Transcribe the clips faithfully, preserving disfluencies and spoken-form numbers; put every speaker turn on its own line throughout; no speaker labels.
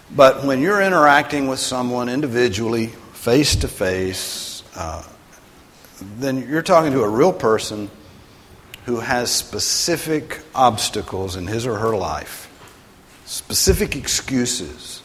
But when you're interacting with someone individually, face to face, uh, then you're talking to a real person who has specific obstacles in his or her life, specific excuses,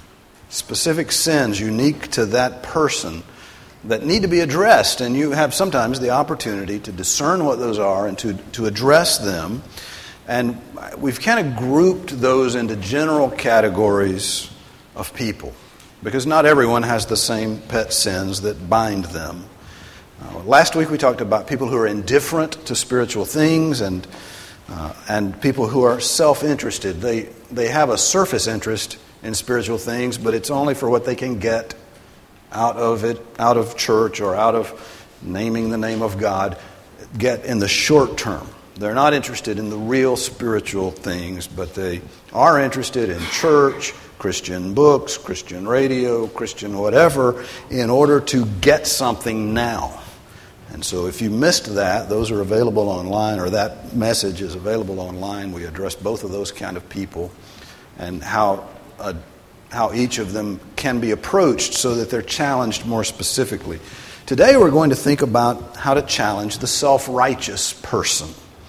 specific sins unique to that person that need to be addressed. And you have sometimes the opportunity to discern what those are and to, to address them. And we've kind of grouped those into general categories of people, because not everyone has the same pet sins that bind them. Uh, last week we talked about people who are indifferent to spiritual things and uh, and people who are self-interested. They they have a surface interest in spiritual things, but it's only for what they can get out of it, out of church or out of naming the name of God, get in the short term. They're not interested in the real spiritual things, but they are interested in church, Christian books, Christian radio, Christian whatever, in order to get something now. And so if you missed that, those are available online, or that message is available online. We address both of those kind of people and how uh, how each of them can be approached so that they're challenged more specifically. Today we're going to think about how to challenge the self-righteous person.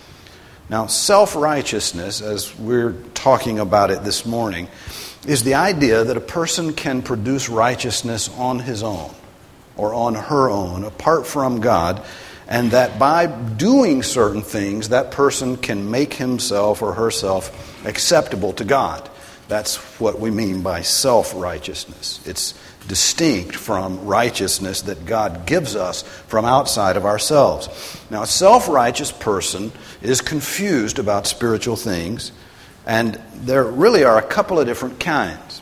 Now, self-righteousness, as we're talking about it this morning, is the idea that a person can produce righteousness on his own or on her own, apart from God, and that by doing certain things, that person can make himself or herself acceptable to God. That's what we mean by self-righteousness. It's distinct from righteousness that God gives us from outside of ourselves. Now, a self-righteous person is confused about spiritual things, and there really are a couple of different kinds.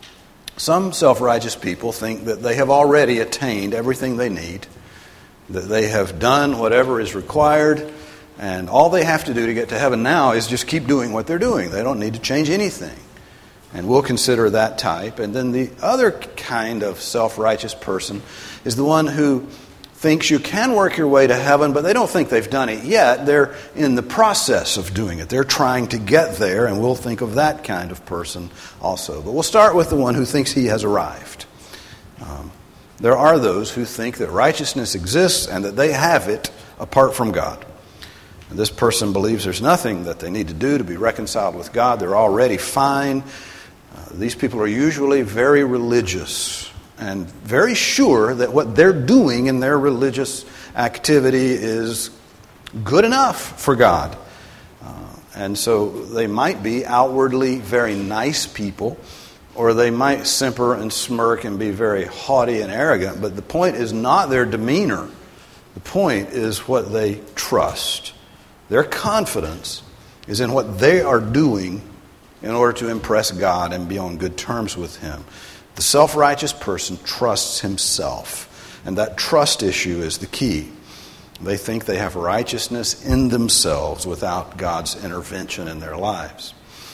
Some self-righteous people think that they have already attained everything they need, that they have done whatever is required, and all they have to do to get to heaven now is just keep doing what they're doing. They don't need to change anything. And we'll consider that type. And then the other kind of self-righteous person is the one who thinks you can work your way to heaven, but they don't think they've done it yet. They're in the process of doing it. They're trying to get there, and we'll think of that kind of person also. But we'll start with the one who thinks he has arrived. Um, there are those who think that righteousness exists and that they have it apart from God. And this person believes there's nothing that they need to do to be reconciled with God. They're already fine. Uh, these people are usually very religious and very sure that what they're doing in their religious activity is good enough for God. Uh, and so they might be outwardly very nice people, or they might simper and smirk and be very haughty and arrogant, but the point is not their demeanor. The point is what they trust. Their confidence is in what they are doing in order to impress God and be on good terms with Him. The self-righteous person trusts himself, and that trust issue is the key. They think they have righteousness in themselves without God's intervention in their lives.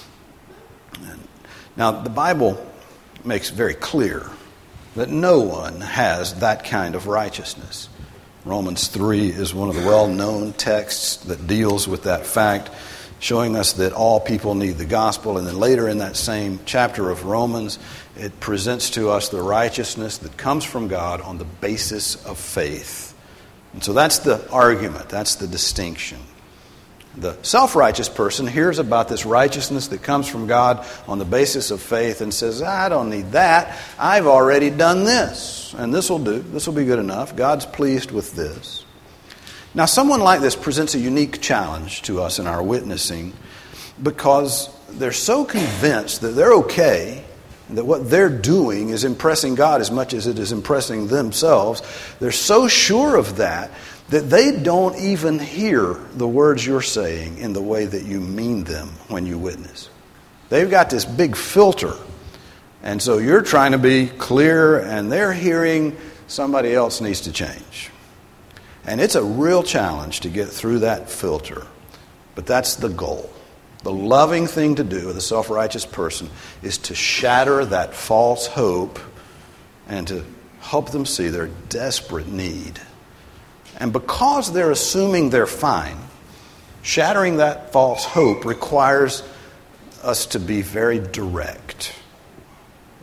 And now, the Bible makes very clear that no one has that kind of righteousness. Romans three is one of the well-known texts that deals with that fact, showing us that all people need the gospel. And then later in that same chapter of Romans, it presents to us the righteousness that comes from God on the basis of faith. And so that's the argument, that's the distinction. The self-righteous person hears about this righteousness that comes from God on the basis of faith and says, I don't need that. I've already done this, and this will do. This will be good enough. God's pleased with this. Now, someone like this presents a unique challenge to us in our witnessing because they're so convinced that they're okay, that what they're doing is impressing God as much as it is impressing themselves. They're so sure of that that they don't even hear the words you're saying in the way that you mean them when you witness. They've got this big filter, and so you're trying to be clear, and they're hearing somebody else needs to change. And it's a real challenge to get through that filter. But that's the goal. The loving thing to do with a self-righteous person is to shatter that false hope and to help them see their desperate need. And because they're assuming they're fine, shattering that false hope requires us to be very direct.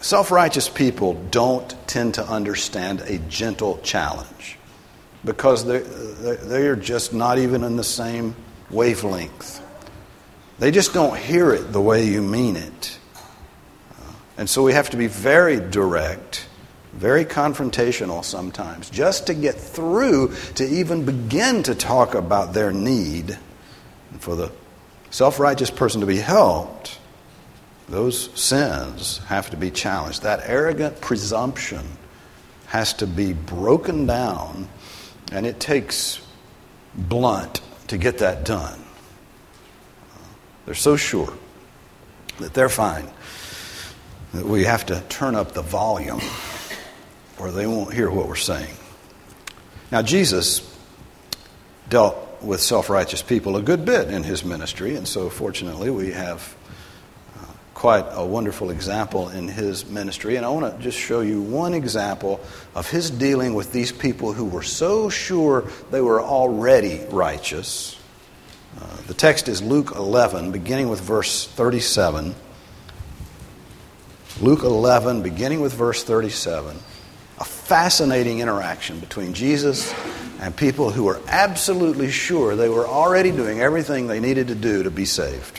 Self-righteous people don't tend to understand a gentle challenge because they they are just not even in the same wavelength. They just don't hear it the way you mean it. And so we have to be very direct, very confrontational sometimes, just to get through to even begin to talk about their need. And for the self-righteous person to be helped, those sins have to be challenged. That arrogant presumption has to be broken down, and it takes blunt to get that done. They're so sure that they're fine that we have to turn up the volume or they won't hear what we're saying. Now, Jesus dealt with self-righteous people a good bit in his ministry, and so fortunately we have uh, quite a wonderful example in his ministry. And I want to just show you one example of his dealing with these people who were so sure they were already righteous. Uh, the text is Luke eleven, beginning with verse thirty-seven. Luke eleven, beginning with verse thirty-seven. A fascinating interaction between Jesus and people who were absolutely sure they were already doing everything they needed to do to be saved.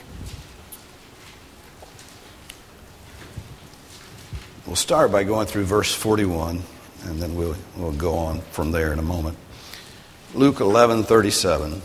We'll start by going through verse forty-one, and then we'll, we'll go on from there in a moment. Luke eleven thirty-seven.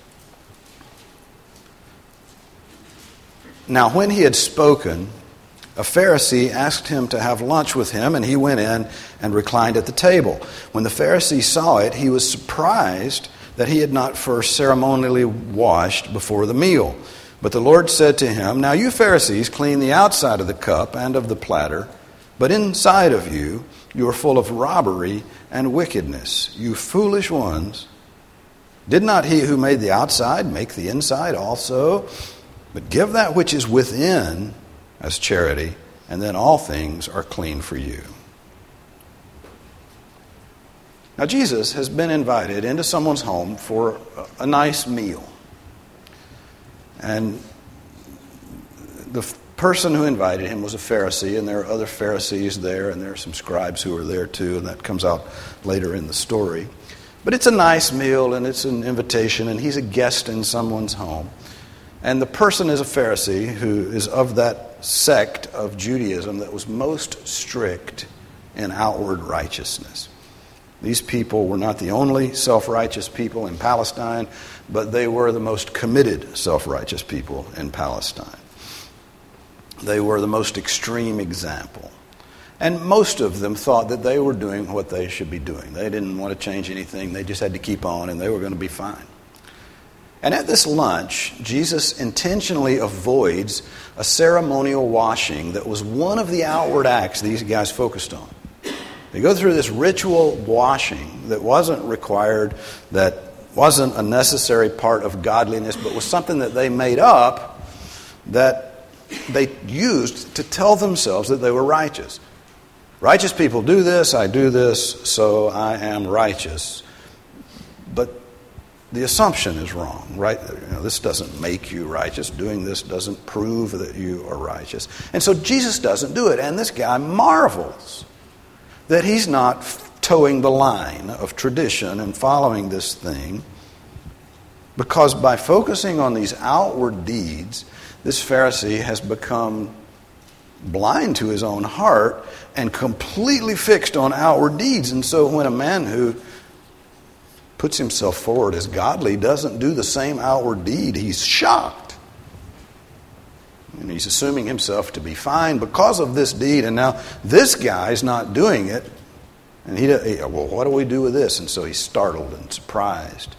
Now, when he had spoken, a Pharisee asked him to have lunch with him, and he went in and reclined at the table. When the Pharisee saw it, he was surprised that he had not first ceremonially washed before the meal. But the Lord said to him, "Now you Pharisees clean the outside of the cup and of the platter, but inside of you, you are full of robbery and wickedness. You foolish ones. Did not he who made the outside make the inside also? But give that which is within as charity, and then all things are clean for you." Now, Jesus has been invited into someone's home for a nice meal. And the person who invited him was a Pharisee, and there are other Pharisees there, and there are some scribes who are there too, and that comes out later in the story. But it's a nice meal, and it's an invitation, and he's a guest in someone's home. And the person is a Pharisee who is of that sect of Judaism that was most strict in outward righteousness. These people were not the only self-righteous people in Palestine, but they were the most committed self-righteous people in Palestine. They were the most extreme example. And most of them thought that they were doing what they should be doing. They didn't want to change anything. They just had to keep on, and they were going to be fine. And at this lunch, Jesus intentionally avoids a ceremonial washing that was one of the outward acts these guys focused on. They go through this ritual washing that wasn't required, that wasn't a necessary part of godliness, but was something that they made up that they used to tell themselves that they were righteous. Righteous people do this, I do this, so I am righteous. But the assumption is wrong, right? You know, this doesn't make you righteous. Doing this doesn't prove that you are righteous. And so Jesus doesn't do it. And this guy marvels that he's not towing the line of tradition and following this thing, because by focusing on these outward deeds, this Pharisee has become blind to his own heart and completely fixed on outward deeds. And so when a man who puts himself forward as godly doesn't do the same outward deed, he's shocked. And he's assuming himself to be fine because of this deed, and now this guy's not doing it. And he, he well, what do we do with this? And so he's startled and surprised.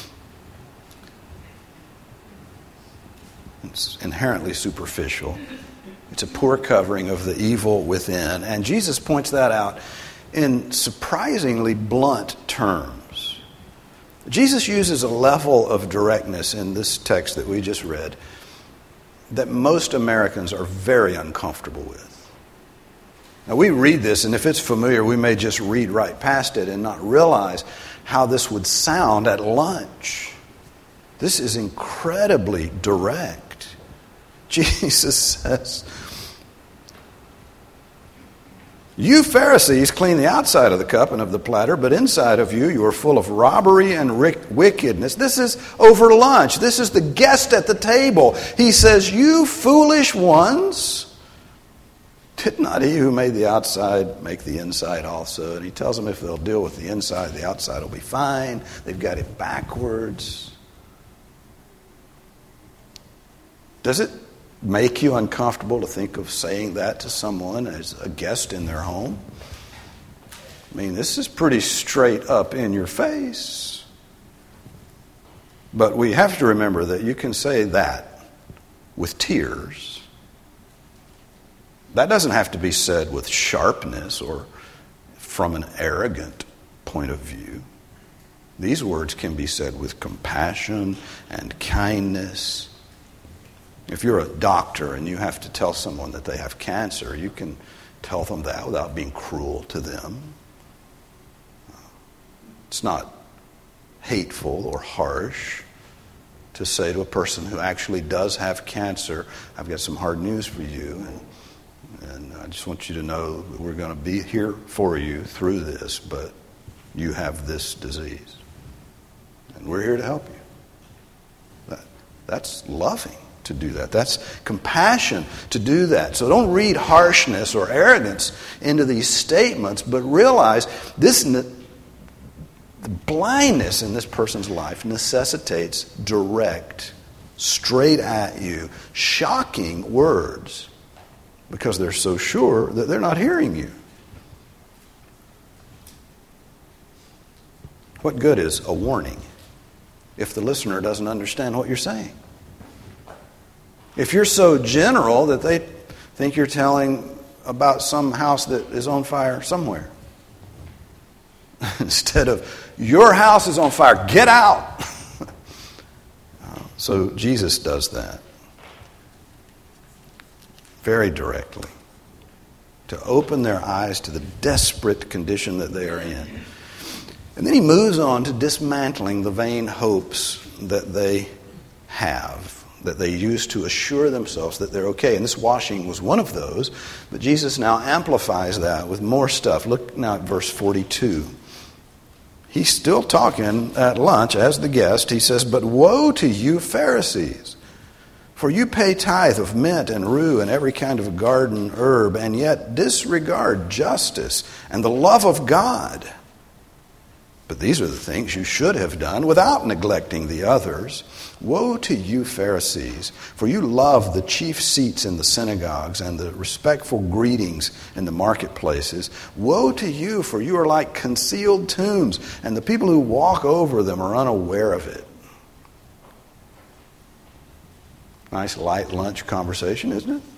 It's inherently superficial. It's a poor covering of the evil within. And Jesus points that out in surprisingly blunt terms. Jesus uses a level of directness in this text that we just read that most Americans are very uncomfortable with. Now, we read this, and if it's familiar, we may just read right past it and not realize how this would sound at lunch. This is incredibly direct. Jesus says, You Pharisees clean the outside of the cup and of the platter, but inside of you, you are full of robbery and wickedness. This is over lunch. This is the guest at the table. He says, you foolish ones. Did not he who made the outside make the inside also? And he tells them if they'll deal with the inside, the outside will be fine. They've got it backwards. Does it make you uncomfortable to think of saying that to someone as a guest in their home? I mean, this is pretty straight up in your face. But we have to remember that you can say that with tears. That doesn't have to be said with sharpness or from an arrogant point of view. These words can be said with compassion and kindness. If you're a doctor and you have to tell someone that they have cancer, you can tell them that without being cruel to them. It's not hateful or harsh to say to a person who actually does have cancer, I've got some hard news for you, and, and I just want you to know that we're going to be here for you through this, but you have this disease. And we're here to help you. That, that's loving. To do that. That's compassion to do that. So don't read harshness or arrogance into these statements, but realize this ne- the blindness in this person's life necessitates direct, straight at you, shocking words because they're so sure that they're not hearing you. What good is a warning if the listener doesn't understand what you're saying? If you're so general that they think you're telling about some house that is on fire somewhere, instead of, your house is on fire, get out. So Jesus does that very directly, to open their eyes to the desperate condition that they are in. And then he moves on to dismantling the vain hopes that they have, that they use to assure themselves that they're okay. And this washing was one of those, but Jesus now amplifies that with more stuff. Look now at verse forty-two. He's still talking at lunch as the guest. He says, but woe to you Pharisees, for you pay tithe of mint and rue and every kind of garden herb, and yet disregard justice and the love of God. But these are the things you should have done without neglecting the others. Woe to you, Pharisees, for you love the chief seats in the synagogues and the respectful greetings in the marketplaces. Woe to you, for you are like concealed tombs, and the people who walk over them are unaware of it. Nice light lunch conversation, isn't it?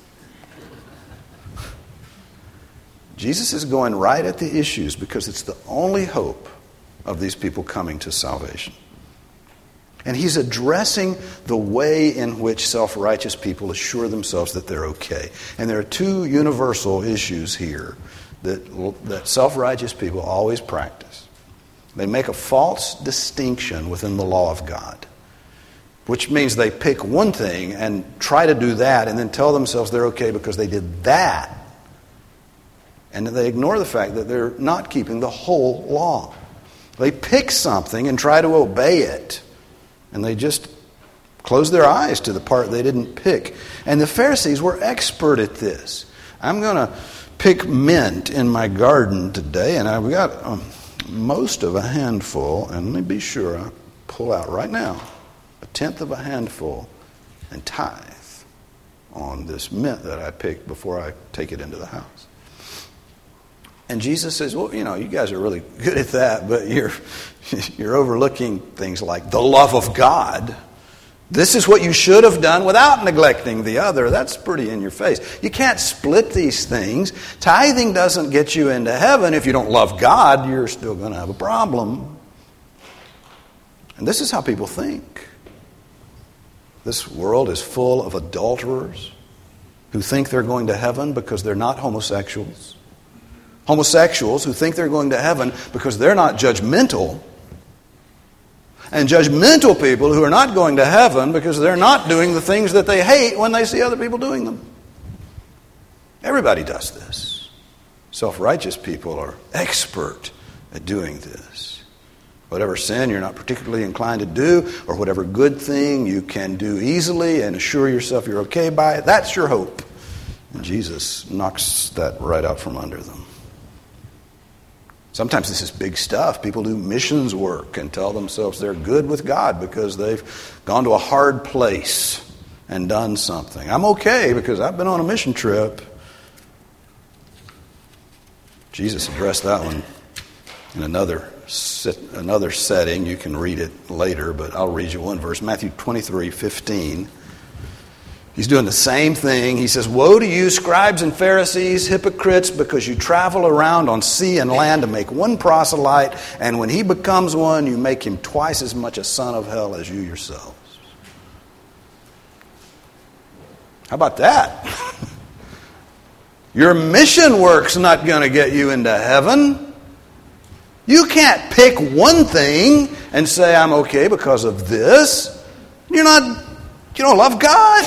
Jesus is going right at the issues because it's the only hope of these people coming to salvation. And he's addressing the way in which self-righteous people assure themselves that they're okay. And there are two universal issues here that, that self-righteous people always practice. They make a false distinction within the law of God, which means they pick one thing and try to do that and then tell themselves they're okay because they did that. And they ignore the fact that they're not keeping the whole law. They pick something and try to obey it. And they just close their eyes to the part they didn't pick. And the Pharisees were expert at this. I'm going to pick mint in my garden today, and I've got um, most of a handful. And let me be sure, I pull out right now a tenth of a handful and tithe on this mint that I picked before I take it into the house. And Jesus says, well, you know, you guys are really good at that, but you're you're overlooking things like the love of God. This is what you should have done without neglecting the other. That's pretty in your face. You can't split these things. Tithing doesn't get you into heaven. If you don't love God, you're still going to have a problem. And this is how people think. This world is full of adulterers who think they're going to heaven because they're not homosexuals. Homosexuals who think they're going to heaven because they're not judgmental. And judgmental people who are not going to heaven because they're not doing the things that they hate when they see other people doing them. Everybody does this. Self-righteous people are expert at doing this. Whatever sin you're not particularly inclined to do, or whatever good thing you can do easily and assure yourself you're okay by it, that's your hope. And Jesus knocks that right out from under them. Sometimes this is big stuff. People do missions work and tell themselves they're good with God because they've gone to a hard place and done something. I'm okay because I've been on a mission trip. Jesus addressed that one in another another setting. You can read it later, but I'll read you one verse. Matthew twenty-three fifteen. He's doing the same thing. He says, "Woe to you, scribes and Pharisees, hypocrites, because you travel around on sea and land to make one proselyte, and when he becomes one, you make him twice as much a son of hell as you yourselves." How about that? Your mission work's not going to get you into heaven. You can't pick one thing and say, I'm okay because of this. You're not, you don't love God.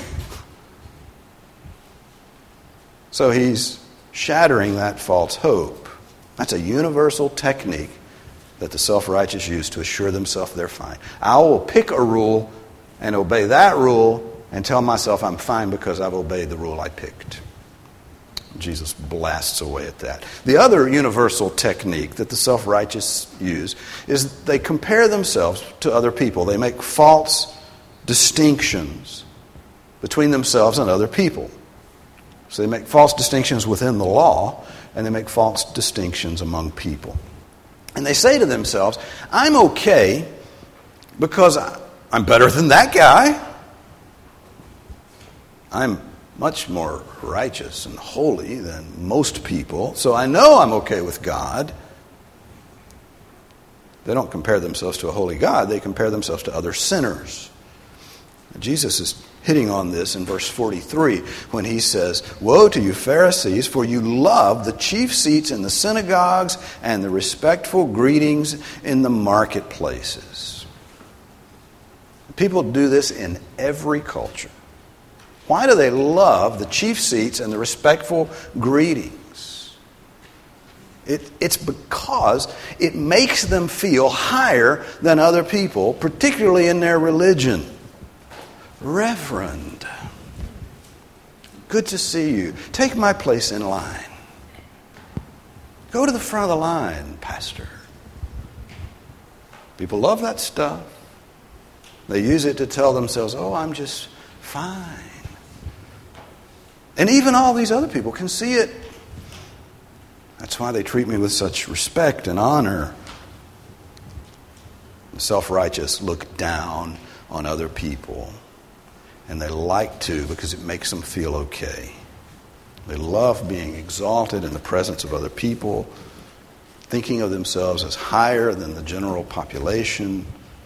So he's shattering that false hope. That's a universal technique that the self-righteous use to assure themselves they're fine. I will pick a rule and obey that rule and tell myself I'm fine because I've obeyed the rule I picked. Jesus blasts away at that. The other universal technique that the self-righteous use is they compare themselves to other people. They make false distinctions between themselves and other people. So they make false distinctions within the law, and they make false distinctions among people. And they say to themselves, I'm okay because I'm better than that guy. I'm much more righteous and holy than most people, so I know I'm okay with God. They don't compare themselves to a holy God. They compare themselves to other sinners. Jesus is hitting on this in verse forty-three when he says, "Woe to you, Pharisees, for you love the chief seats in the synagogues and the respectful greetings in the marketplaces." People do this in every culture. Why do they love the chief seats and the respectful greetings? It, it's because it makes them feel higher than other people, particularly in their religion. Reverend, good to see you. Take my place in line. Go to the front of the line, Pastor. People love that stuff. They use it to tell themselves, oh, I'm just fine. And even all these other people can see it. That's why they treat me with such respect and honor. The self-righteous look down on other people. And they like to because it makes them feel okay. They love being exalted in the presence of other people, thinking of themselves as higher than the general population.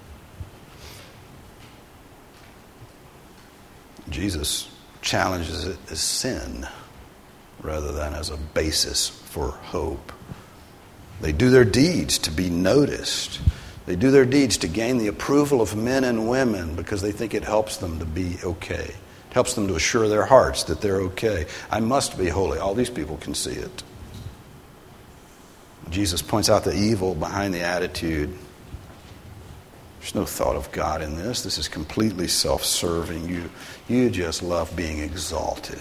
Jesus challenges it as sin rather than as a basis for hope. They do their deeds to be noticed. They do their deeds to gain the approval of men and women because they think it helps them to be okay. It helps them to assure their hearts that they're okay. I must be holy. All these people can see it. Jesus points out the evil behind the attitude. There's no thought of God in this. This is completely self-serving. You, you just love being exalted.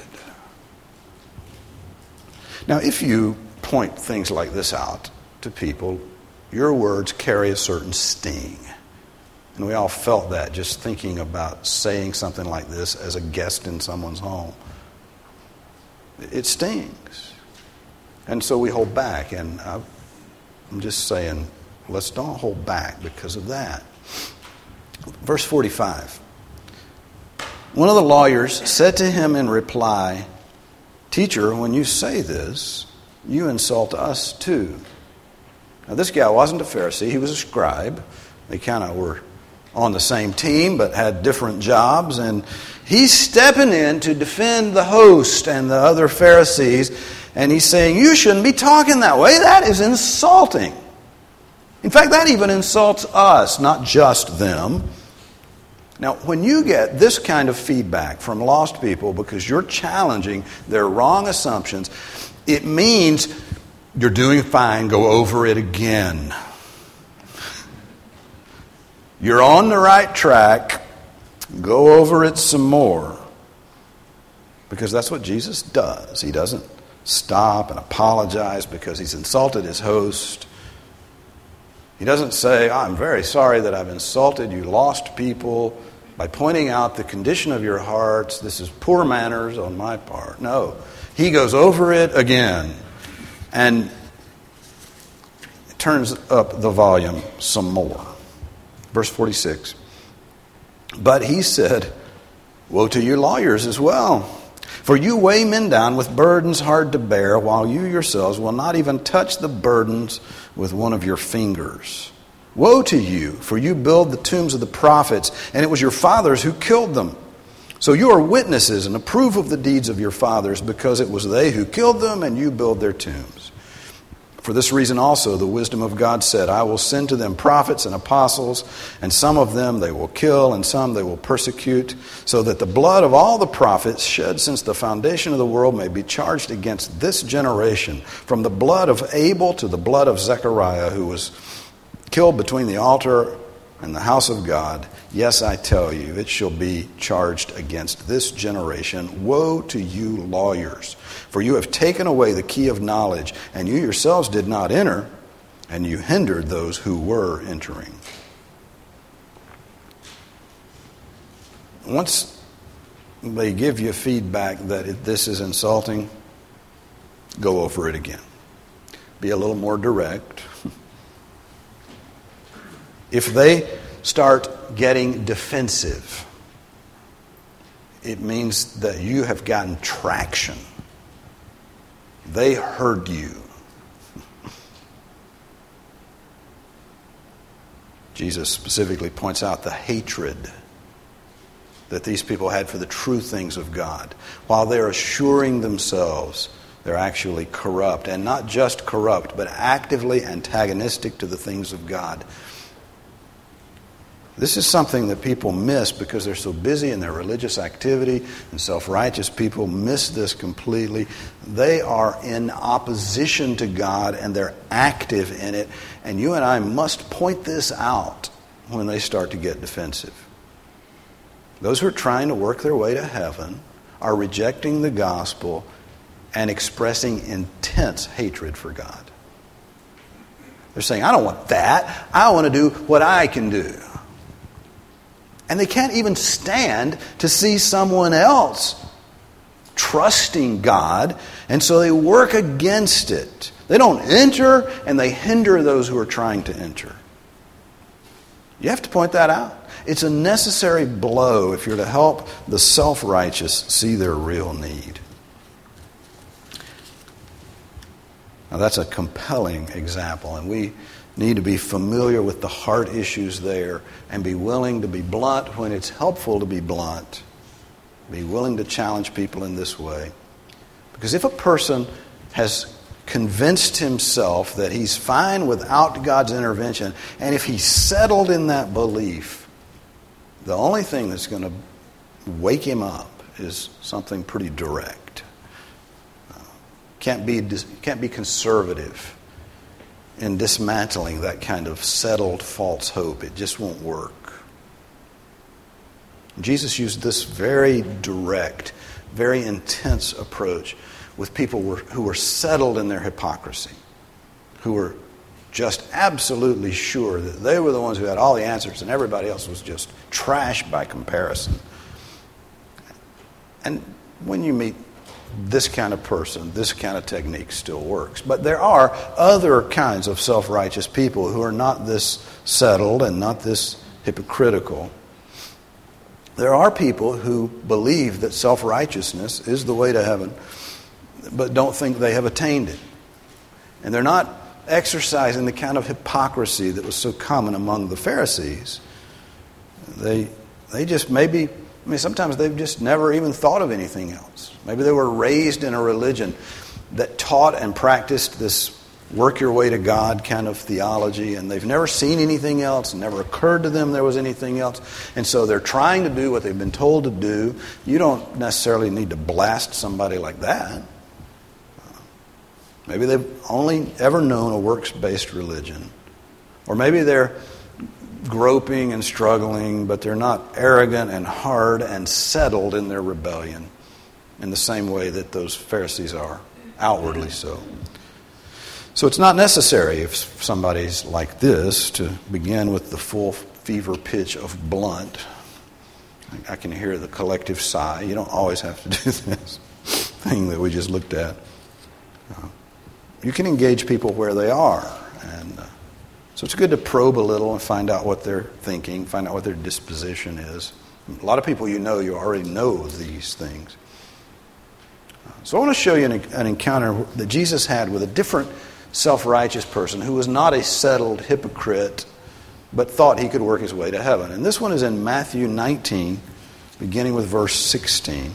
Now, if you point things like this out to people, your words carry a certain sting. And we all felt that just thinking about saying something like this as a guest in someone's home. It stings. And so we hold back. And I'm just saying, let's don't hold back because of that. Verse forty-five. One of the lawyers said to him in reply, "Teacher, when you say this, you insult us too." Now, this guy wasn't a Pharisee. He was a scribe. They kind of were on the same team but had different jobs. And he's stepping in to defend the host and the other Pharisees. And he's saying, you shouldn't be talking that way. That is insulting. In fact, that even insults us, not just them. Now, when you get this kind of feedback from lost people because you're challenging their wrong assumptions, It means you're doing fine, go over it again. You're on the right track, go over it some more. Because that's what Jesus does. He doesn't stop and apologize because he's insulted his host. He doesn't say, I'm very sorry that I've insulted you lost people by pointing out the condition of your hearts. This is poor manners on my part. No, he goes over it again and turns up the volume some more. Verse forty-six. But he said, woe to you lawyers as well, for you weigh men down with burdens hard to bear, while you yourselves will not even touch the burdens with one of your fingers. Woe to you, for you build the tombs of the prophets, and it was your fathers who killed them. So you are witnesses and approve of the deeds of your fathers, because it was they who killed them, and you build their tombs. For this reason also the wisdom of God said, I will send to them prophets and apostles, and some of them they will kill, and some they will persecute, so that the blood of all the prophets shed since the foundation of the world may be charged against this generation, from the blood of Abel to the blood of Zechariah, who was killed between the altar and the house of God. Yes, I tell you, it shall be charged against this generation. Woe to you lawyers, for you have taken away the key of knowledge, and you yourselves did not enter, and you hindered those who were entering. Once they give you feedback that this is insulting, go over it again. Be a little more direct. If they start getting defensive, it means that you have gotten traction. They heard you. Jesus specifically points out the hatred that these people had for the true things of God. While they're assuring themselves, they're actually corrupt. And not just corrupt, but actively antagonistic to the things of God. This is something that people miss because they're so busy in their religious activity, and self-righteous people miss this completely. They are in opposition to God, and they're active in it. And you and I must point this out when they start to get defensive. Those who are trying to work their way to heaven are rejecting the gospel and expressing intense hatred for God. They're saying, I don't want that. I want to do what I can do. And they can't even stand to see someone else trusting God, and so they work against it. They don't enter, and they hinder those who are trying to enter. You have to point that out. It's a necessary blow if you're to help the self-righteous see their real need. Now that's a compelling example, and we need to be familiar with the heart issues there and be willing to be blunt when it's helpful to be blunt. Be willing to challenge people in this way. Because if a person has convinced himself that he's fine without God's intervention, and if he's settled in that belief, the only thing that's going to wake him up is something pretty direct. Uh, can't be can't be conservative in dismantling that kind of settled false hope. It just won't work. Jesus used this very direct, very intense approach with people who were settled in their hypocrisy, who were just absolutely sure that they were the ones who had all the answers and everybody else was just trash by comparison. And when you meet this kind of person, this kind of technique still works. But there are other kinds of self-righteous people who are not this settled and not this hypocritical. There are people who believe that self-righteousness is the way to heaven, but don't think they have attained it. And they're not exercising the kind of hypocrisy that was so common among the Pharisees. They, they just maybe... I mean, sometimes they've just never even thought of anything else. Maybe they were raised in a religion that taught and practiced this work your way to God kind of theology, and they've never seen anything else, never occurred to them there was anything else. And so they're trying to do what they've been told to do. You don't necessarily need to blast somebody like that. Maybe they've only ever known a works-based religion. Or maybe they're groping and struggling, but they're not arrogant and hard and settled in their rebellion in the same way that those Pharisees are, outwardly so. So it's not necessary if somebody's like this to begin with the full fever pitch of blunt. I can hear the collective sigh. You don't always have to do this thing that we just looked at. Uh, you can engage people where they are. And uh, so it's good to probe a little and find out what they're thinking, find out what their disposition is. A lot of people you know, you already know these things. Uh, so I want to show you an, an encounter that Jesus had with a different self-righteous person who was not a settled hypocrite, but thought he could work his way to heaven. And this one is in Matthew nineteen, beginning with verse sixteen.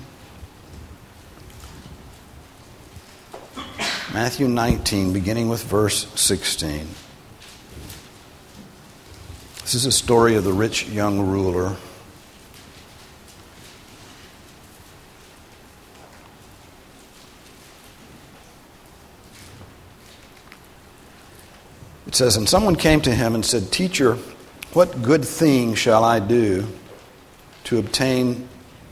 Matthew nineteen, beginning with verse sixteen. This is a story of the rich young ruler. It says, "And someone came to him and said, 'Teacher, what good thing shall I do to obtain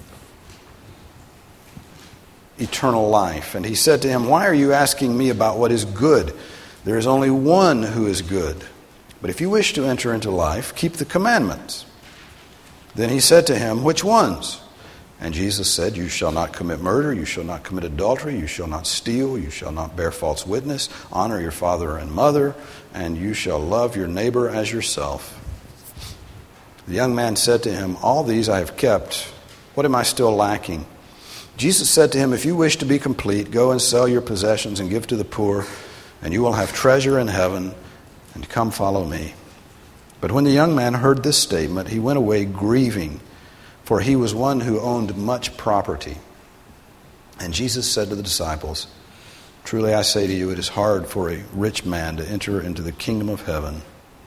eternal life?' And he said to him, 'Why are you asking me about what is good? There is only one who is good. But if you wish to enter into life, keep the commandments.' Then he said to him, 'Which ones?' And Jesus said, 'You shall not commit murder, you shall not commit adultery, you shall not steal, you shall not bear false witness, honor your father and mother, and you shall love your neighbor as yourself.' The young man said to him, 'All these I have kept. What am I still lacking?' Jesus said to him, 'If you wish to be complete, go and sell your possessions and give to the poor, and you will have treasure in heaven, and come follow me.' But when the young man heard this statement, he went away grieving, for he was one who owned much property. And Jesus said to the disciples, 'Truly I say to you, it is hard for a rich man to enter into the kingdom of heaven.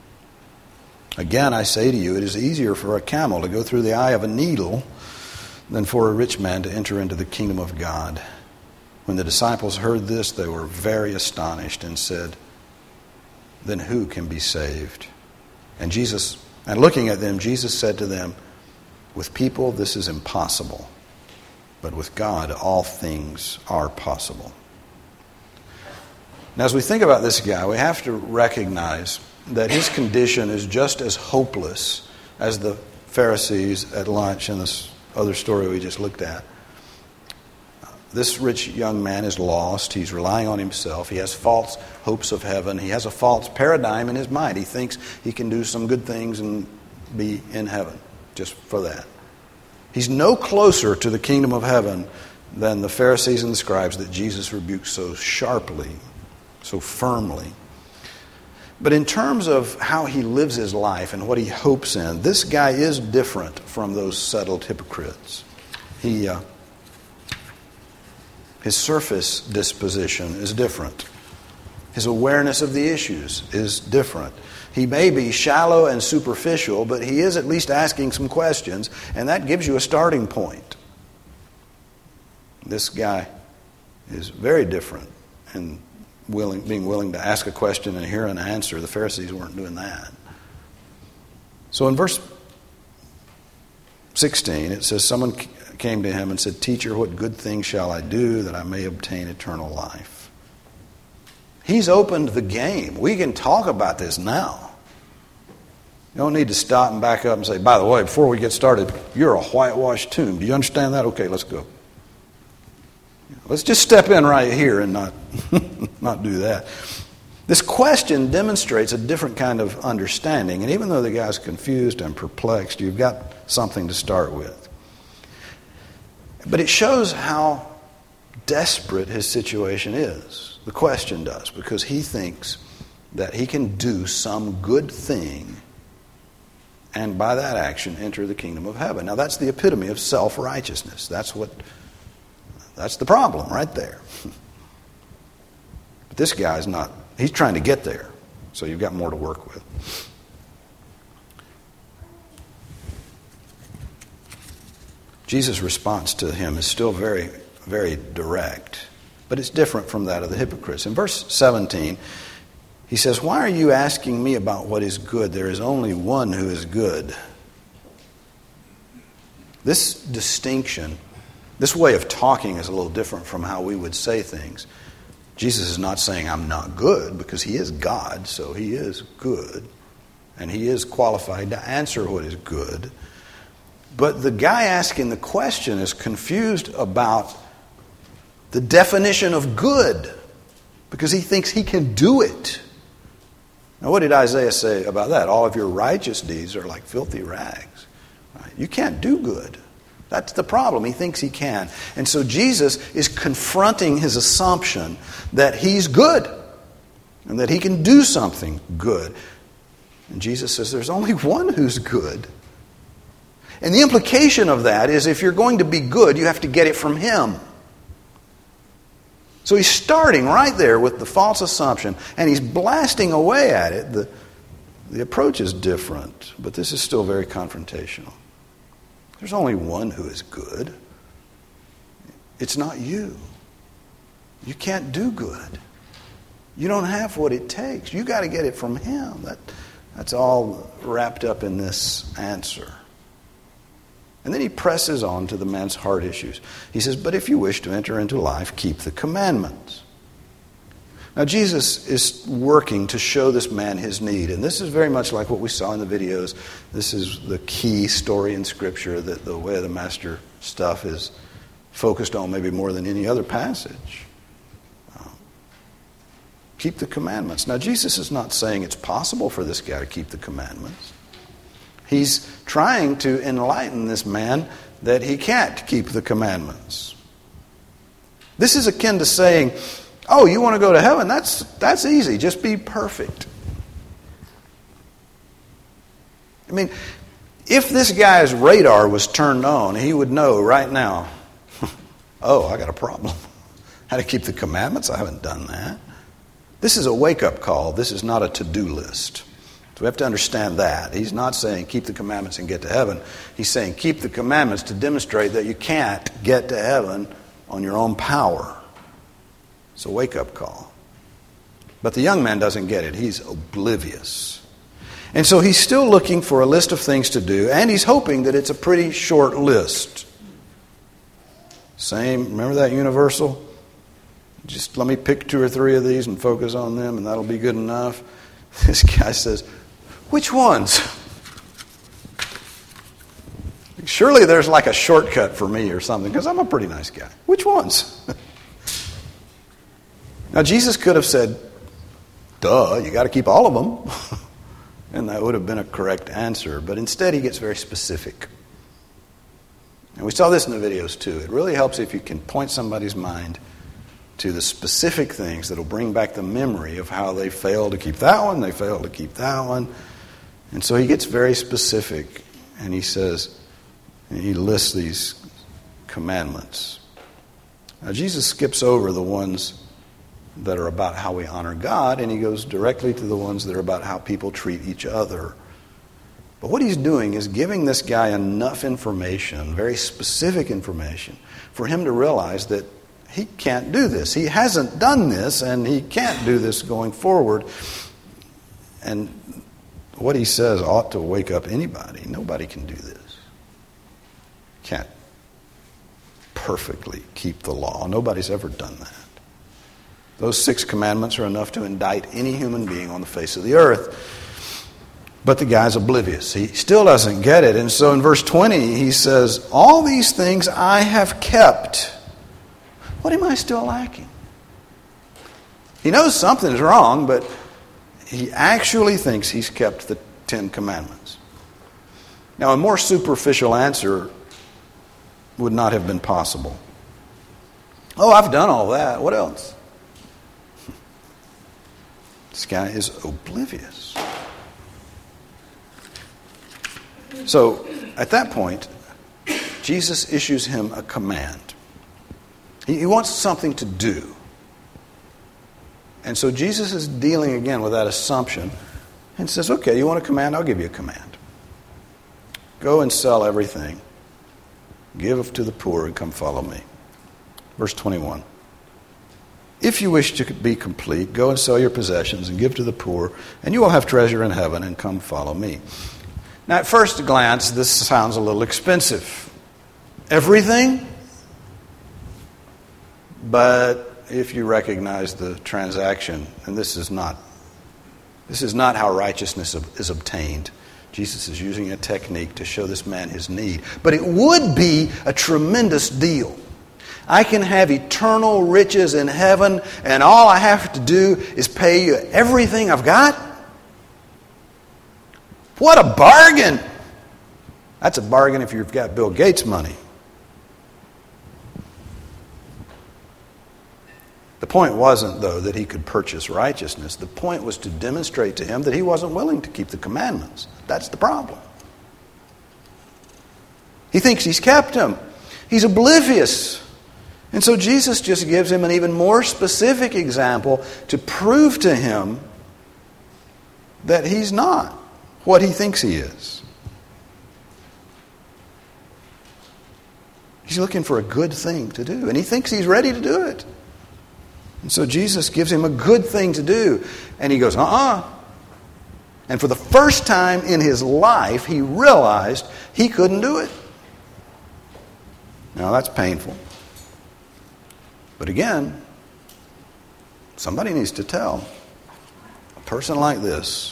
Again, I say to you, it is easier for a camel to go through the eye of a needle than for a rich man to enter into the kingdom of God.' When the disciples heard this, they were very astonished and said, 'Then who can be saved?' And Jesus, and looking at them, Jesus said to them, 'With people this is impossible, but with God all things are possible.'" Now, as we think about this guy, we have to recognize that his condition is just as hopeless as the Pharisees at lunch in this other story we just looked at. This rich young man is lost. He's relying on himself. He has false hopes of heaven. He has a false paradigm in his mind. He thinks he can do some good things and be in heaven just for that. He's no closer to the kingdom of heaven than the Pharisees and the scribes that Jesus rebuked so sharply, so firmly. But in terms of how he lives his life and what he hopes in, this guy is different from those settled hypocrites. He, uh, his surface disposition is different. His awareness of the issues is different. He may be shallow and superficial, but he is at least asking some questions, and that gives you a starting point. This guy is very different in willing, being willing to ask a question and hear an answer. The Pharisees weren't doing that. So in verse sixteen, it says, someone came to him and said, "Teacher, what good thing shall I do that I may obtain eternal life?" He's opened the game. We can talk about this now. You don't need to stop and back up and say, "By the way, before we get started, you're a whitewashed tomb. Do you understand that? Okay, let's go." Let's just step in right here and not, not do that. This question demonstrates a different kind of understanding. And even though the guy's confused and perplexed, you've got something to start with. But it shows how desperate his situation is. The question does, because he thinks that he can do some good thing and by that action enter the kingdom of heaven. Now that's the epitome of self-righteousness. That's what That's the problem right there. But this guy's not, he's trying to get there. So you've got more to work with. Jesus' response to him is still very, very direct. But it's different from that of the hypocrites. In verse seventeen, he says, "Why are you asking me about what is good? There is only one who is good." This distinction, this way of talking is a little different from how we would say things. Jesus is not saying I'm not good, because he is God, so he is good. And he is qualified to answer what is good. But the guy asking the question is confused about the definition of good, because he thinks he can do it. Now, what did Isaiah say about that? All of your righteous deeds are like filthy rags. Right? You can't do good. That's the problem. He thinks he can. And so Jesus is confronting his assumption that he's good and that he can do something good. And Jesus says there's only one who's good. And the implication of that is if you're going to be good, you have to get it from him. So he's starting right there with the false assumption, and he's blasting away at it. The, the approach is different, but this is still very confrontational. There's only one who is good. It's not you. You can't do good. You don't have what it takes. You got to get it from him. That, that's all wrapped up in this answer. And then he presses on to the man's heart issues. He says, "But if you wish to enter into life, keep the commandments." Now, Jesus is working to show this man his need. And this is very much like what we saw in the videos. This is the key story in Scripture that the Way of the Master stuff is focused on maybe more than any other passage. Um, keep the commandments. Now, Jesus is not saying it's possible for this guy to keep the commandments. He's trying to enlighten this man that he can't keep the commandments. This is akin to saying, "Oh, you want to go to heaven? That's that's easy. Just be perfect." I mean, if this guy's radar was turned on, he would know right now, "Oh, I got a problem. How to keep the commandments? I haven't done that." This is a wake-up call. This is not a to-do list. So we have to understand that. He's not saying keep the commandments and get to heaven. He's saying keep the commandments to demonstrate that you can't get to heaven on your own power. It's a wake-up call. But the young man doesn't get it. He's oblivious. And so he's still looking for a list of things to do, and he's hoping that it's a pretty short list. Same, remember that universal? Just let me pick two or three of these and focus on them, and that'll be good enough. This guy says, "Which ones? Surely there's like a shortcut for me or something, because I'm a pretty nice guy. Which ones?" Now, Jesus could have said, "Duh, you got to keep all of them." And that would have been a correct answer. But instead, he gets very specific. And we saw this in the videos too. It really helps if you can point somebody's mind to the specific things that will bring back the memory of how they failed to keep that one, they failed to keep that one. And so he gets very specific, and he says, and he lists these commandments. Now, Jesus skips over the ones that are about how we honor God, and he goes directly to the ones that are about how people treat each other. But what he's doing is giving this guy enough information, very specific information, for him to realize that he can't do this. He hasn't done this, and he can't do this going forward. And what he says ought to wake up anybody. Nobody can do this. Can't perfectly keep the law. Nobody's ever done that. Those six commandments are enough to indict any human being on the face of the earth. But the guy's oblivious. He still doesn't get it. And so in verse twenty, he says, "All these things I have kept. What am I still lacking?" He knows something's wrong, but he actually thinks he's kept the Ten Commandments. Now, a more superficial answer would not have been possible. "Oh, I've done all that. What else?" This guy is oblivious. So, at that point, Jesus issues him a command. He wants something to do. And so Jesus is dealing again with that assumption and says, "Okay, you want a command? I'll give you a command. Go and sell everything. Give to the poor and come follow me." Verse twenty-one. If you wish to be complete, go and sell your possessions and give to the poor, and you will have treasure in heaven, and come follow me. Now, at first glance, this sounds a little expensive. Everything? But if you recognize the transaction, and this is not, this is not how righteousness is obtained. Jesus is using a technique to show this man his need. But it would be a tremendous deal. I can have eternal riches in heaven, and all I have to do is pay you everything I've got? What a bargain! That's a bargain if you've got Bill Gates' money. The point wasn't, though, that he could purchase righteousness. The point was to demonstrate to him that he wasn't willing to keep the commandments. That's the problem. He thinks he's kept them. He's oblivious. And so Jesus just gives him an even more specific example to prove to him that he's not what he thinks he is. He's looking for a good thing to do, and he thinks he's ready to do it. And so Jesus gives him a good thing to do, and he goes, uh-uh. And for the first time in his life, he realized he couldn't do it. Now, that's painful. But again, somebody needs to tell. A person like this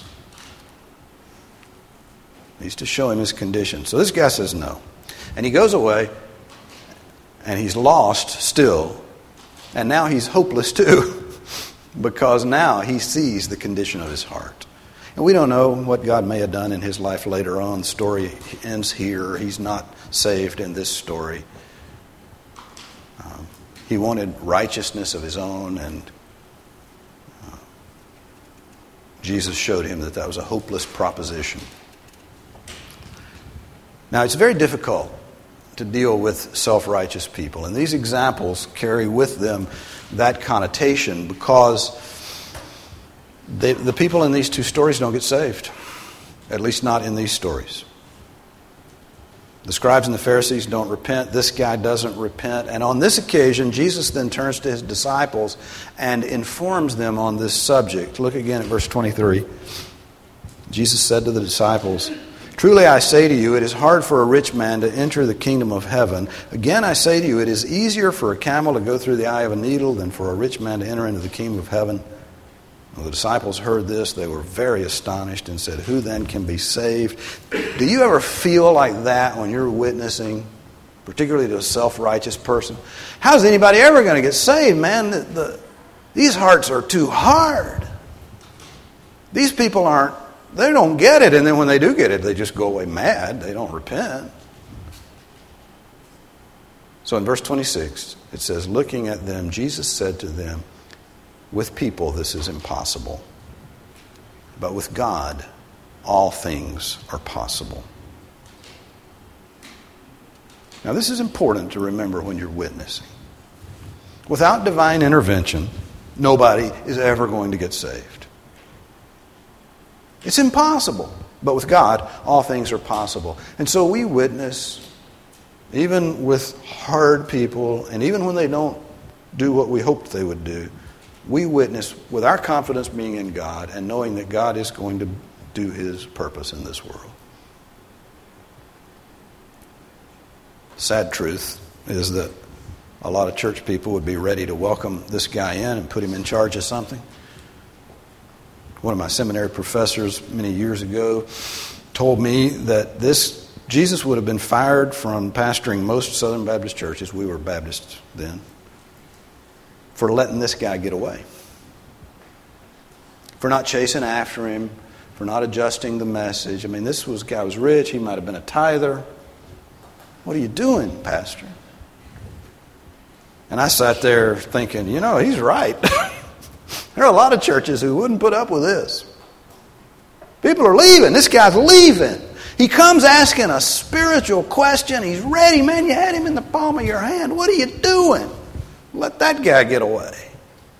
needs to show him his condition. So this guy says no. And he goes away, and he's lost still. And now he's hopeless too, because now he sees the condition of his heart. And we don't know what God may have done in his life later on. The story ends here. He's not saved in this story. Um, he wanted righteousness of his own, and uh, Jesus showed him that that was a hopeless proposition. Now, it's very difficult to deal with self-righteous people. And these examples carry with them that connotation because they, the people in these two stories don't get saved. At least not in these stories. The scribes and the Pharisees don't repent. This guy doesn't repent. And on this occasion, Jesus then turns to his disciples and informs them on this subject. Look again at verse twenty-three. Jesus said to the disciples, "Truly I say to you, it is hard for a rich man to enter the kingdom of heaven. Again I say to you, it is easier for a camel to go through the eye of a needle than for a rich man to enter into the kingdom of heaven." When the disciples heard this, they were very astonished and said, "Who then can be saved?" Do you ever feel like that when you're witnessing, particularly to a self-righteous person? How's anybody ever going to get saved, man? The, the, these hearts are too hard. These people aren't, they don't get it, and then when they do get it, they just go away mad. They don't repent. So in verse twenty-six, it says, looking at them, Jesus said to them, "With people this is impossible, but with God all things are possible." Now this is important to remember when you're witnessing. Without divine intervention, nobody is ever going to get saved. It's impossible. But with God, all things are possible. And so we witness, even with hard people, and even when they don't do what we hoped they would do, we witness with our confidence being in God and knowing that God is going to do His purpose in this world. Sad truth is that a lot of church people would be ready to welcome this guy in and put him in charge of something. One of my seminary professors many years ago told me that this Jesus would have been fired from pastoring most Southern Baptist churches, we were Baptists then, for letting this guy get away. For not chasing after him, for not adjusting the message. I mean, this was guy was rich, he might have been a tither. What are you doing, Pastor? And I sat there thinking, you know, he's right. There are a lot of churches who wouldn't put up with this. People are leaving. This guy's leaving. He comes asking a spiritual question. He's ready, man. You had him in the palm of your hand. What are you doing? Let that guy get away.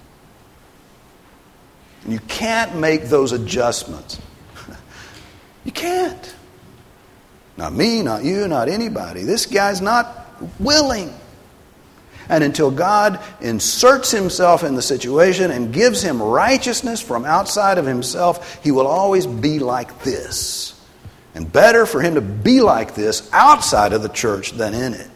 And you can't make those adjustments. You can't. Not me, not you, not anybody. This guy's not willing. And until God inserts himself in the situation and gives him righteousness from outside of himself, he will always be like this. And better for him to be like this outside of the church than in it.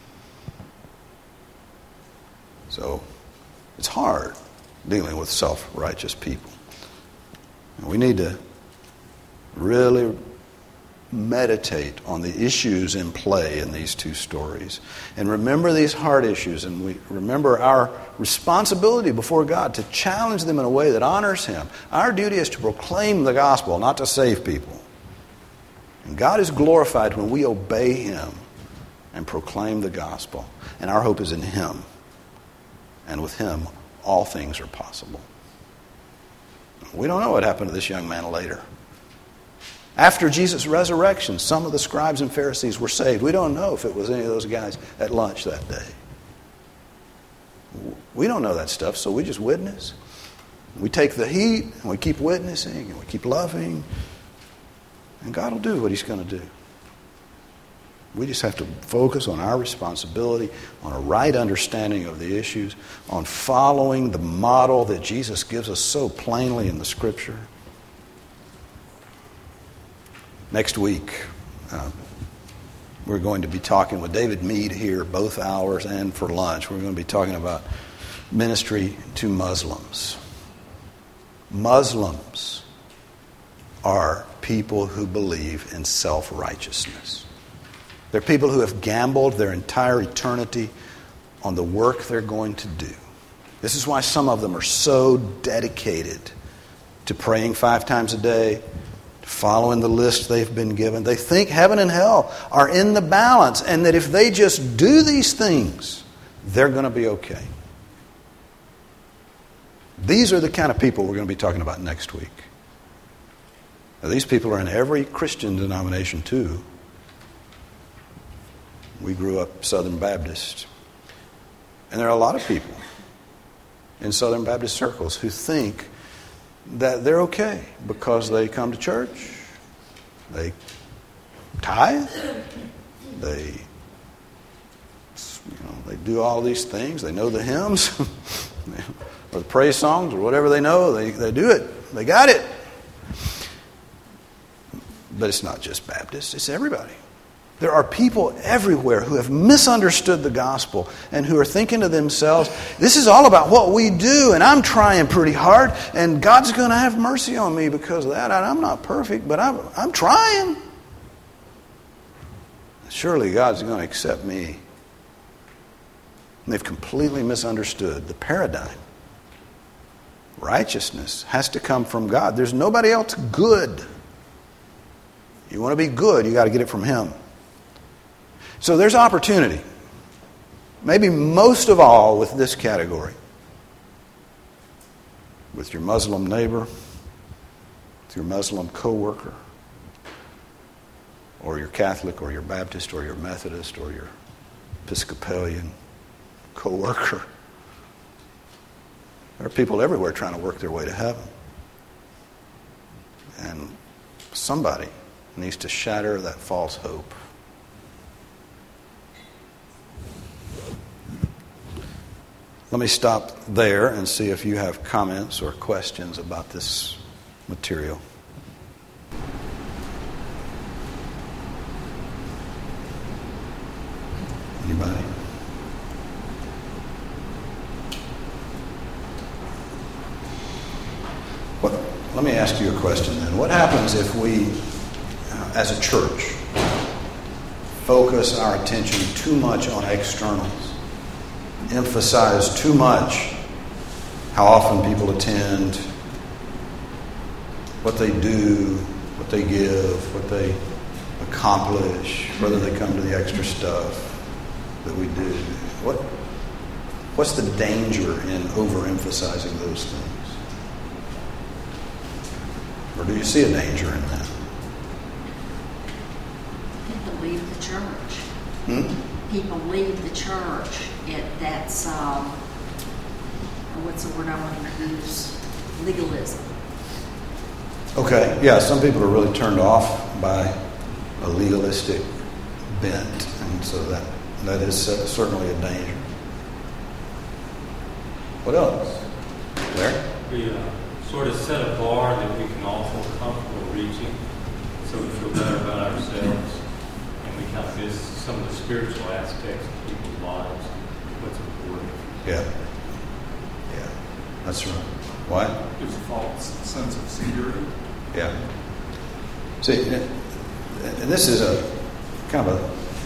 So, it's hard dealing with self-righteous people. And we need to really meditate on the issues in play in these two stories. And remember these hard issues, and we remember our responsibility before God to challenge them in a way that honors him. Our duty is to proclaim the gospel, not to save people. And God is glorified when we obey him and proclaim the gospel. And our hope is in him. And with him, all things are possible. We don't know what happened to this young man later. After Jesus' resurrection, some of the scribes and Pharisees were saved. We don't know if it was any of those guys at lunch that day. We don't know that stuff, so we just witness. We take the heat, and we keep witnessing, and we keep loving. And God will do what he's going to do. We just have to focus on our responsibility, on a right understanding of the issues, on following the model that Jesus gives us so plainly in the Scripture. Next week, uh, we're going to be talking with David Mead here both hours and for lunch. We're going to be talking about ministry to Muslims. Muslims are people who believe in self-righteousness. They're people who have gambled their entire eternity on the work they're going to do. This is why some of them are so dedicated to praying five times a day, following the list they've been given. They think heaven and hell are in the balance, and that if they just do these things, they're going to be okay. These are the kind of people we're going to be talking about next week. Now, these people are in every Christian denomination too. We grew up Southern Baptist. And there are a lot of people in Southern Baptist circles who think that they're okay because they come to church, they tithe, they, you know, they do all these things, they know the hymns, or the praise songs, or whatever they know, they, they do it, they got it. But it's not just Baptists, it's everybody. There are people everywhere who have misunderstood the gospel and who are thinking to themselves, this is all about what we do, and I'm trying pretty hard, and God's going to have mercy on me because of that. I'm not perfect, but I'm, I'm trying. Surely God's going to accept me. And they've completely misunderstood the paradigm. Righteousness has to come from God. There's nobody else good. You want to be good, you got to get it from him. So there's opportunity. Maybe most of all with this category. With your Muslim neighbor, with your Muslim co-worker, or your Catholic, or your Baptist, or your Methodist, or your Episcopalian co-worker. There are people everywhere trying to work their way to heaven. And somebody needs to shatter that false hope. Let me stop there and see if you have comments or questions about this material. Anybody? What, let me ask you a question then. What happens if we, uh, as a church, focus our attention too much on externals? Emphasize too much how often people attend, what they do, what they give, what they accomplish, whether they come to the extra stuff that we do. What, what's the danger in overemphasizing those things? Or do you see a danger in that?
People leave the church.
Hmm?
People leave the church. It, that's, um, what's the word I want to use? Legalism.
Okay, yeah, some people are really turned off by a legalistic bent, and so that that is certainly a danger. What else? Claire?
We uh, sort of set a bar that we can all feel comfortable reaching, so we feel better about ourselves, and we kind of miss some of the spiritual aspects of people's lives. What's important?
Yeah. Yeah. That's right. What?
Gives a false sense of security.
Yeah. See, and this is a kind of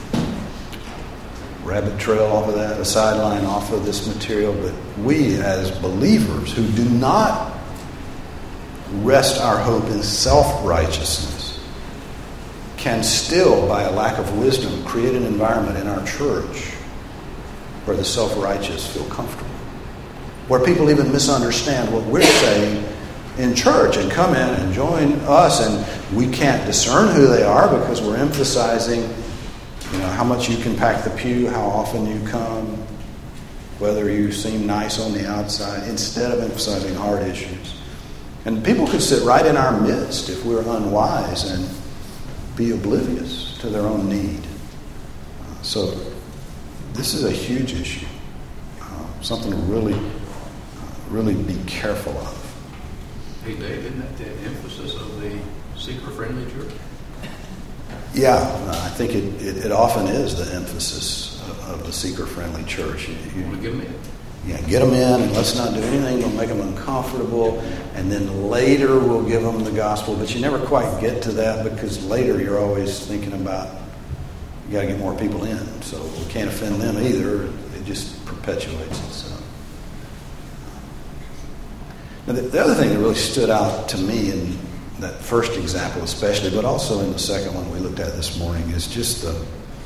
a rabbit trail off of that, a sideline off of this material, but we as believers who do not rest our hope in self-righteousness can still, by a lack of wisdom, create an environment in our church where the self-righteous feel comfortable, where people even misunderstand what we're saying in church and come in and join us, and we can't discern who they are because we're emphasizing, you know, how much you can pack the pew, how often you come, whether you seem nice on the outside, instead of emphasizing hard issues. And people could sit right in our midst if we're unwise and be oblivious to their own need. Uh, so this is a huge issue, uh, something to really, uh, really be careful of.
Hey, Dave, isn't that the emphasis of the seeker-friendly church?
Yeah, I think it, it, it often is the emphasis of, of the seeker-friendly church. You, you,
Want to get them in?
Yeah, get them in, and let's not do anything that'll make them uncomfortable, and then later we'll give them the gospel. But you never quite get to that because later you're always thinking about, you got to get more people in, so we can't offend them either. It just perpetuates itself. Now, the, the other thing that really stood out to me in that first example especially, but also in the second one we looked at this morning, is just the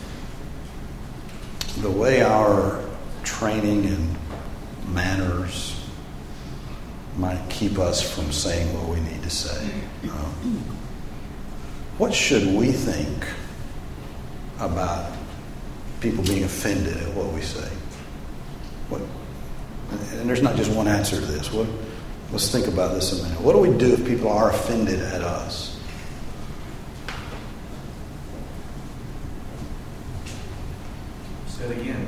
the way our training and manners might keep us from saying what we need to say. Um, what should we think about people being offended at what we say? What? And there's not just one answer to this. What? Let's think about this a minute. What do we do if people are offended at us?
Say it again.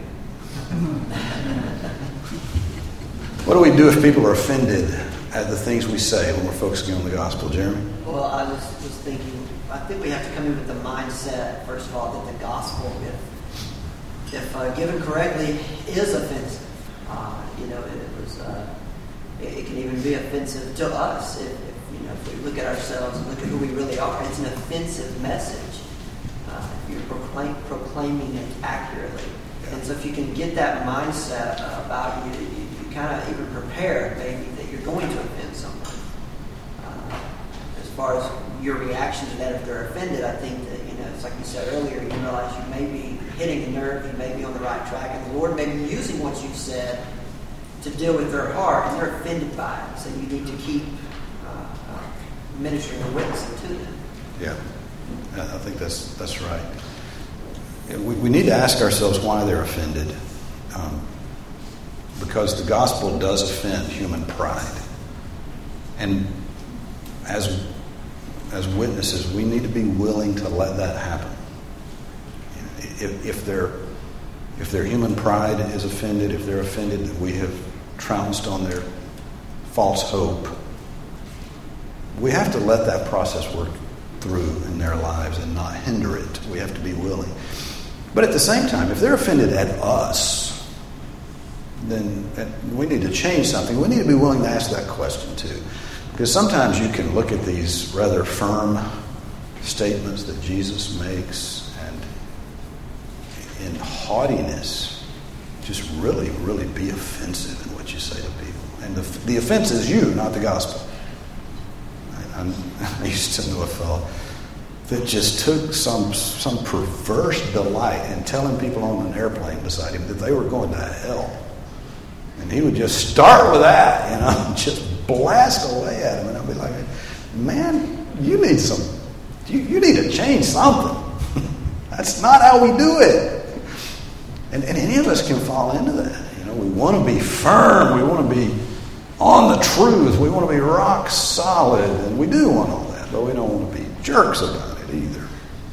What do we do if people are offended at the things we say when we're focusing on the gospel, Jeremy?
Well, I was, was thinking, I think we have to come in with the mindset, first of all, that the gospel, if, if uh, given correctly, is offensive. Uh, you know, it, it was... Uh, It can even be offensive to us if, if you know if we look at ourselves and look at who we really are. It's an offensive message uh, if you're proclaim, proclaiming it accurately. And so if you can get that mindset uh, about you, you, you kind of even prepare maybe that you're going to offend someone. Uh, as far as your reaction to that, if they're offended, I think that, you know, it's like you said earlier, you realize you may be hitting a nerve, you may be on the right track, and the Lord may be using what you've said to deal with their heart, and they're offended by it. So you need to keep uh, uh, ministering and witnessing to them.
Yeah, I think that's that's right. We, we need to ask ourselves why they're offended, um, because the gospel does offend human pride, and as as witnesses, we need to be willing to let that happen. If, if their if their human pride is offended, if they're offended that we have trounced on their false hope, we have to let that process work through in their lives and not hinder it. We have to be willing. But at the same time, if they're offended at us, then we need to change something. We need to be willing to ask that question too. Because sometimes you can look at these rather firm statements that Jesus makes and in haughtiness just really, really be offensive in what you say to people. And the, the offense is you, not the gospel. I, I'm, I used to know a fellow that just took some some perverse delight in telling people on an airplane beside him that they were going to hell. And he would just start with that, you know, and just blast away at him. And I'd be like, man, you need some, you, you need to change something. That's not how we do it. And, and any of us can fall into that. You know, we want to be firm. We want to be on the truth. We want to be rock solid. And we do want all that, but we don't want to be jerks about it either.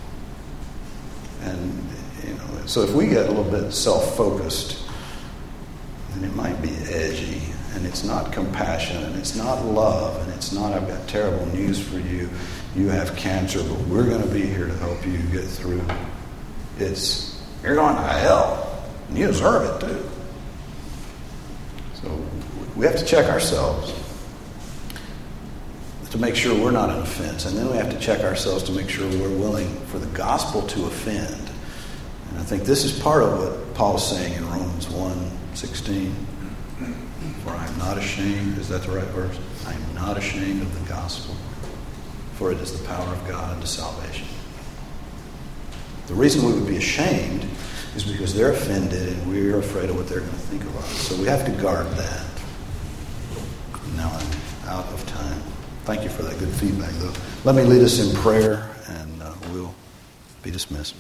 And, you know, so if we get a little bit self-focused, then it might be edgy and it's not compassion, and it's not love, and it's not, I've got terrible news for you, you have cancer, but we're going to be here to help you get through. It's, you're going to hell, and you deserve it too. So we have to check ourselves to make sure we're not an offense, and then we have to check ourselves to make sure we're willing for the gospel to offend. And I think this is part of what Paul's saying in Romans one sixteen. For I am not ashamed, is that the right verse? I am not ashamed of the gospel, for it is the power of God unto salvation. The reason we would be ashamed is because they're offended and we're afraid of what they're going to think of us. So we have to guard that. Now I'm out of time. Thank you for that good feedback, though. Let me lead us in prayer, and uh, we'll be dismissed.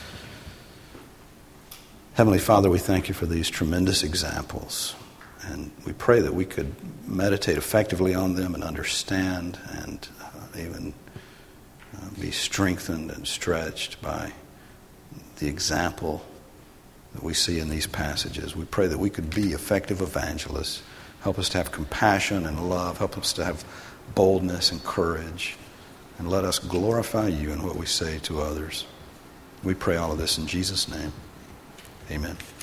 Heavenly Father, we thank you for these tremendous examples. And we pray that we could meditate effectively on them and understand and uh, even uh, be strengthened and stretched by the example that we see in these passages. We pray that we could be effective evangelists. Help us to have compassion and love. Help us to have boldness and courage. And let us glorify you in what we say to others. We pray all of this in Jesus' name. Amen.